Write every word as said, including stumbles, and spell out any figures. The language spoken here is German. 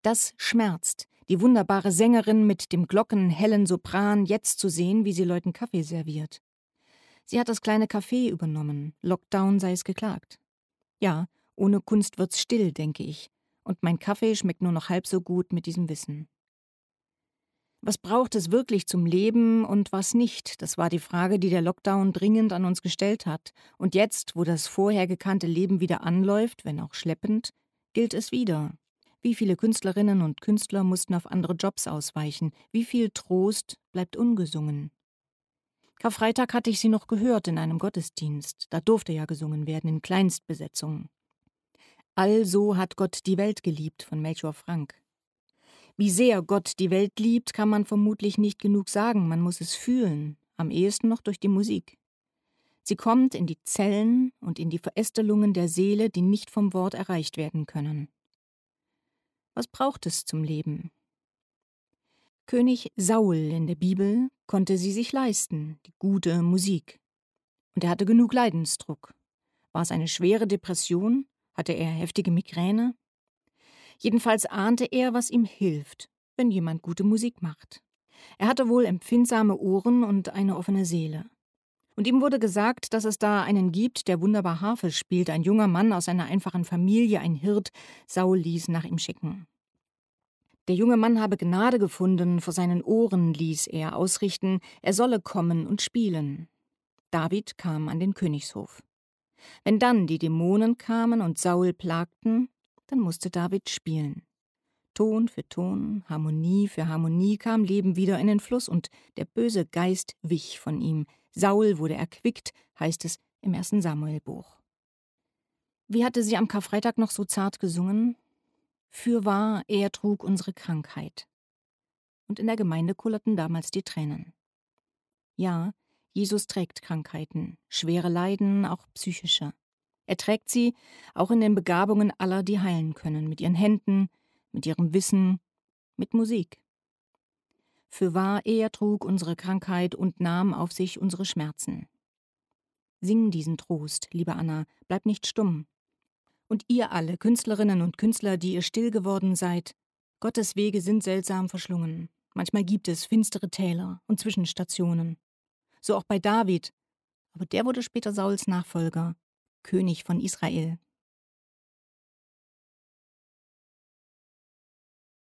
Das schmerzt, die wunderbare Sängerin mit dem glockenhellen Sopran jetzt zu sehen, wie sie Leuten Kaffee serviert. Sie hat das kleine Café übernommen, Lockdown sei es geklagt. Ja, ohne Kunst wird's still, denke ich, und mein Kaffee schmeckt nur noch halb so gut mit diesem Wissen. Was braucht es wirklich zum Leben und was nicht? Das war die Frage, die der Lockdown dringend an uns gestellt hat. Und jetzt, wo das vorher gekannte Leben wieder anläuft, wenn auch schleppend, gilt es wieder. Wie viele Künstlerinnen und Künstler mussten auf andere Jobs ausweichen? Wie viel Trost bleibt ungesungen? Karfreitag hatte ich sie noch gehört in einem Gottesdienst. Da durfte ja gesungen werden, in Kleinstbesetzungen. Also hat Gott die Welt geliebt von Melchior Frank. Wie sehr Gott die Welt liebt, kann man vermutlich nicht genug sagen. Man muss es fühlen, am ehesten noch durch die Musik. Sie kommt in die Zellen und in die Verästelungen der Seele, die nicht vom Wort erreicht werden können. Was braucht es zum Leben? König Saul in der Bibel konnte sie sich leisten, die gute Musik. Und er hatte genug Leidensdruck. War es eine schwere Depression? Hatte er heftige Migräne? Jedenfalls ahnte er, was ihm hilft, wenn jemand gute Musik macht. Er hatte wohl empfindsame Ohren und eine offene Seele. Und ihm wurde gesagt, dass es da einen gibt, der wunderbar Harfe spielt, ein junger Mann aus einer einfachen Familie, ein Hirt. Saul ließ nach ihm schicken. Der junge Mann habe Gnade gefunden, vor seinen Ohren ließ er ausrichten, er solle kommen und spielen. David kam an den Königshof. Wenn dann die Dämonen kamen und Saul plagten, dann musste David spielen. Ton für Ton, Harmonie für Harmonie kam Leben wieder in den Fluss und der böse Geist wich von ihm. Saul wurde erquickt, heißt es im ersten Samuelbuch. Wie hatte sie am Karfreitag noch so zart gesungen? Fürwahr, er trug unsere Krankheit. Und in der Gemeinde kullerten damals die Tränen. Ja, Jesus trägt Krankheiten, schwere Leiden, auch psychische. Er trägt sie auch in den Begabungen aller, die heilen können, mit ihren Händen, mit ihrem Wissen, mit Musik. Fürwahr, er trug unsere Krankheit und nahm auf sich unsere Schmerzen. Sing diesen Trost, liebe Anna, bleib nicht stumm. Und ihr alle, Künstlerinnen und Künstler, die ihr still geworden seid, Gottes Wege sind seltsam verschlungen. Manchmal gibt es finstere Täler und Zwischenstationen. So auch bei David, aber der wurde später Sauls Nachfolger, König von Israel.